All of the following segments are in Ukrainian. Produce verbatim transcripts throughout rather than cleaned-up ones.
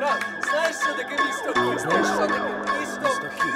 Брат, знаєш, що таке місто К'ют? Знаєш, що таке місто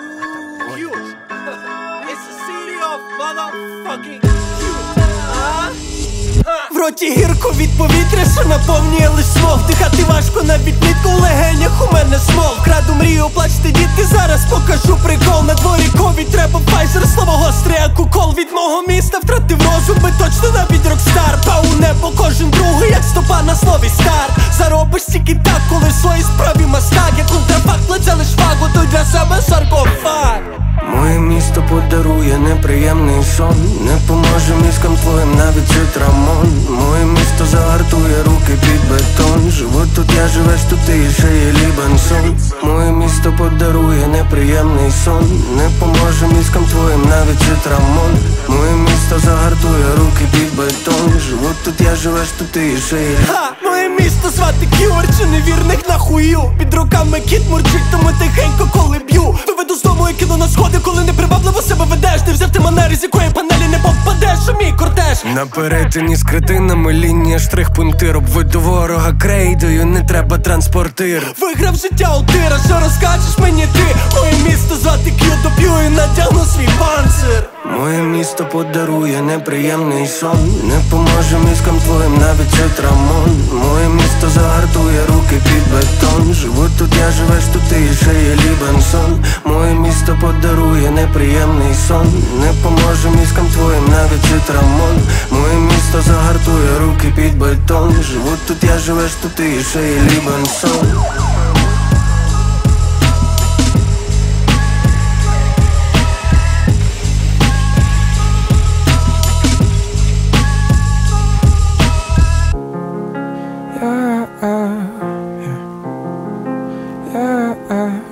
К'ют? It's the city of motherfucking К'ют. А? В роті гірко від повітря, що наповнює лиш смог. Дихати важко навіть влітку, в легенях у мене смог. Краду мрію, плачте дітки, зараз покажу прикол. На дворі ковід, треба Pfizer, слово гостре, як укол. Від мого міста втратив розум, би точно навіть рокстар. Па у небо кожен другий, як стопа на слові стар. Заробиш тільки так, коли в своїй справі мастак. Як контрафакт, плече лиш факт, готуй для себе саркофаг. Моє місто подарує неприємний сон. Не поможе мізкам твоїм навіть цитрамон. Моє місто загартує руки під бетон. Живу тут я, живеш тут ти, і ще є Лібенсон. Моє місто подарує неприємний сон. Не поможе мізкам твоїм навіть цитрамон. Моє місто загартує руки під бетон. Живу тут я, живеш тут ти, і ще є Ха, моє місто звати К'юр, чи невірних нахую. Під руками кіт мурчить, тому тихенько коли б'ю. Виведу з дому і кину на сходи, коли непривабливо себе ведеш. Не взяв ти манери, з якої панелі не попадеш у мій кортеж. На перетині з кретинами лінія штрих-пунктир. Обведу ворога крейдою, не треба транспортир. Виграв життя у тира, що розкажеш мені ти? Моє місто звати К'ют, доп'ю і надягну свій панцир. Моє місто подарує неприємний сон. Не поможе мізкам твоїм навіть цитрамон. Моє місто загартує руки під бетон. Живу тут я, живеш тут ти, і ще є Лібенсон. Моє місто подарує неприємний сон. Не поможе мізкам твоїм навіть цитрамон. Моє місто загартує руки під бетон. Живу тут я, живеш тут ти, і ще є Лібенсон. Yeah, yeah, yeah.